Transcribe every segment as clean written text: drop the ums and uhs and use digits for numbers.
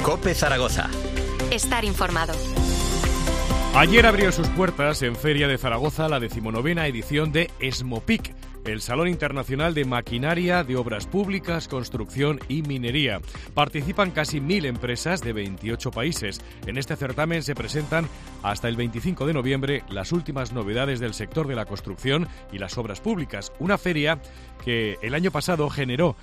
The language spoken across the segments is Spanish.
COPE Zaragoza. Estar informado. Ayer abrió sus puertas en Feria de Zaragoza la 19ª edición de ESMOPIC, el Salón Internacional de Maquinaria, de Obras Públicas, Construcción y Minería. Participan casi 1.000 empresas de 28 países. En este certamen se presentan hasta el 25 de noviembre las últimas novedades del sector de la construcción y las obras públicas. Una feria que el año pasado generó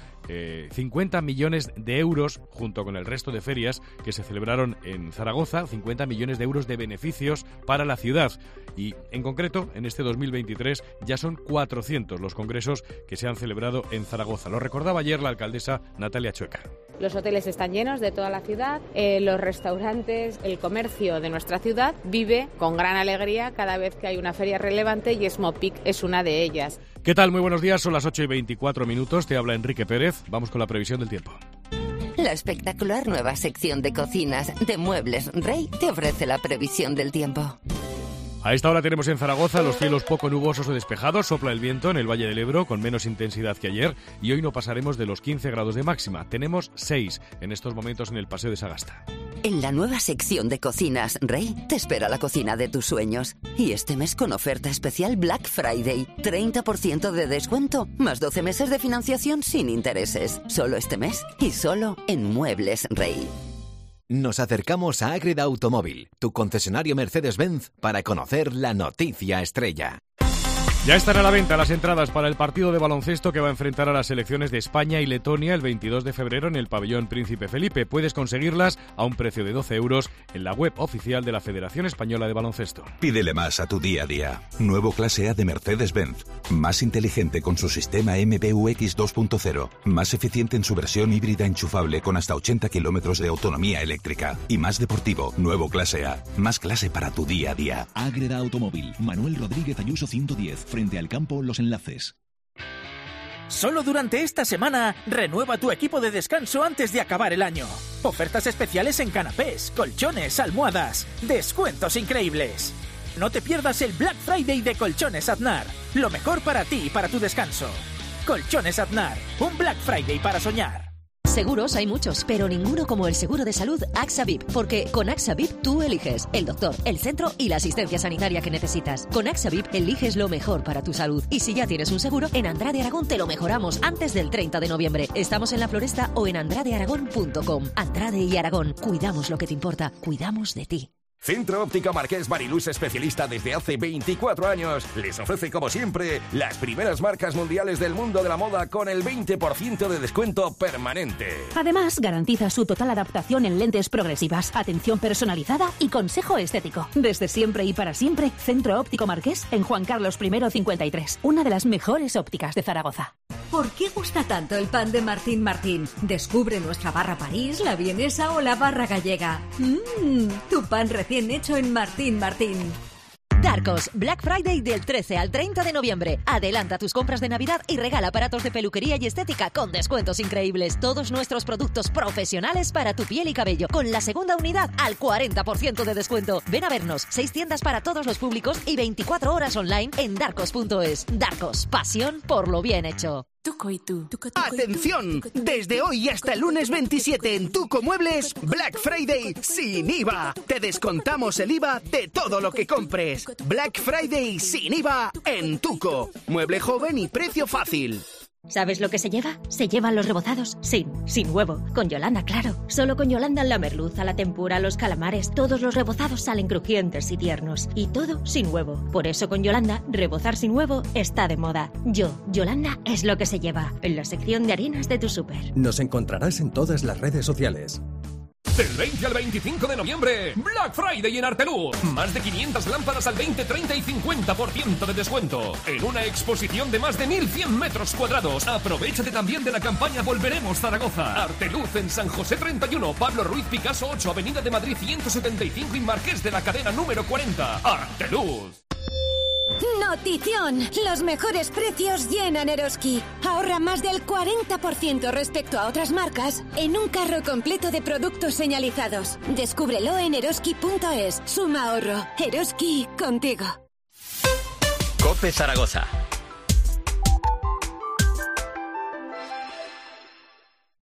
50 millones de euros, junto con el resto de ferias que se celebraron en Zaragoza, 50 millones de euros de beneficios para la ciudad. Y en concreto, en este 2023 ya son 400 los congresos que se han celebrado en Zaragoza. Lo recordaba ayer la alcaldesa Natalia Chueca. Los hoteles están llenos de toda la ciudad, los restaurantes, el comercio de nuestra ciudad vive con gran alegría cada vez que hay una feria relevante y ESMOPIC es una de ellas. ¿Qué tal? Muy buenos días, son las 8:24, te habla Enrique Pérez. Vamos con la previsión del tiempo. La espectacular nueva sección de cocinas de Muebles Rey te ofrece la previsión del tiempo. A esta hora tenemos en Zaragoza los cielos poco nubosos o despejados, sopla el viento en el Valle del Ebro con menos intensidad que ayer y hoy no pasaremos de los 15 grados de máxima. Tenemos 6 en estos momentos en el Paseo de Sagasta. En la nueva sección de Cocinas Rey te espera la cocina de tus sueños. Y este mes con oferta especial Black Friday, 30% de descuento, más 12 meses de financiación sin intereses. Solo este mes y solo en Muebles Rey. Nos acercamos a Ágreda Automóvil, tu concesionario Mercedes-Benz, para conocer la noticia estrella. Ya están a la venta las entradas para el partido de baloncesto que va a enfrentar a las selecciones de España y Letonia el 22 de febrero en el pabellón Príncipe Felipe. Puedes conseguirlas a un precio de 12 euros en la web oficial de la Federación Española de Baloncesto. Pídele más a tu día a día. Nuevo clase A de Mercedes-Benz. Más inteligente con su sistema MBUX 2.0. Más eficiente en su versión híbrida enchufable con hasta 80 kilómetros de autonomía eléctrica. Y más deportivo. Nuevo clase A. Más clase para tu día a día. Ágreda Automóvil. Manuel Rodríguez Ayuso 110. Frente al campo Los Enlaces. Solo durante esta semana, renueva tu equipo de descanso antes de acabar el año. Ofertas especiales en canapés, colchones, almohadas. Descuentos increíbles. No te pierdas el Black Friday de Colchones Aznar. Lo mejor para ti y para tu descanso. Colchones Aznar. Un Black Friday para soñar. Seguros hay muchos, pero ninguno como el seguro de salud AXA VIP, porque con AXA VIP tú eliges el doctor, el centro y la asistencia sanitaria que necesitas. Con AXA VIP eliges lo mejor para tu salud. Y si ya tienes un seguro, en Andrade Aragón te lo mejoramos antes del 30 de noviembre. Estamos en La Floresta o en andradearagón.com. Andrade y Aragón, cuidamos lo que te importa, cuidamos de ti. Centro Óptica Marqués Mariluz, especialista desde hace 24 años. Les ofrece, como siempre, las primeras marcas mundiales del mundo de la moda con el 20% de descuento permanente. Además, garantiza su total adaptación en lentes progresivas, atención personalizada y consejo estético. Desde siempre y para siempre, Centro Óptico Marqués en Juan Carlos I 53, una de las mejores ópticas de Zaragoza. ¿Por qué gusta tanto el pan de Martín Martín? Descubre nuestra barra París, la vienesa o la barra gallega. Tu pan recién hecho en Martín Martín. Darcos, Black Friday del 13 al 30 de noviembre. Adelanta tus compras de Navidad y regala aparatos de peluquería y estética con descuentos increíbles. Todos nuestros productos profesionales para tu piel y cabello, con la segunda unidad al 40% de descuento. Ven a vernos, 6 tiendas para todos los públicos y 24 horas online en darcos.es. Darcos, pasión por lo bien hecho. Tuco y tú. ¡Atención! Desde hoy y hasta el lunes 27 en Tuco Muebles, Black Friday sin IVA. Te descontamos el IVA de todo lo que compres. Black Friday sin IVA en Tuco. Mueble joven y precio fácil. ¿Sabes lo que se lleva? Se llevan los rebozados sin huevo. Con Yolanda, claro. Solo con Yolanda la merluza, la tempura, los calamares, todos los rebozados salen crujientes y tiernos. Y todo sin huevo. Por eso con Yolanda, rebozar sin huevo está de moda. Yolanda es lo que se lleva. En la sección de harinas de tu súper. Nos encontrarás en todas las redes sociales. Del 20 al 25 de noviembre, Black Friday en Arteluz. Más de 500 lámparas al 20, 30 y 50% de descuento. En una exposición de más de 1.100 metros cuadrados. Aprovéchate también de la campaña Volveremos Zaragoza. Arteluz en San José 31, Pablo Ruiz Picasso 8, Avenida de Madrid 175 y Marqués de la Cadena número 40. Arteluz. Notición, los mejores precios llenan Eroski. Ahorra más del 40% respecto a otras marcas en un carro completo de productos señalizados. Descúbrelo en eroski.es. Suma ahorro. Eroski contigo. COPE Zaragoza.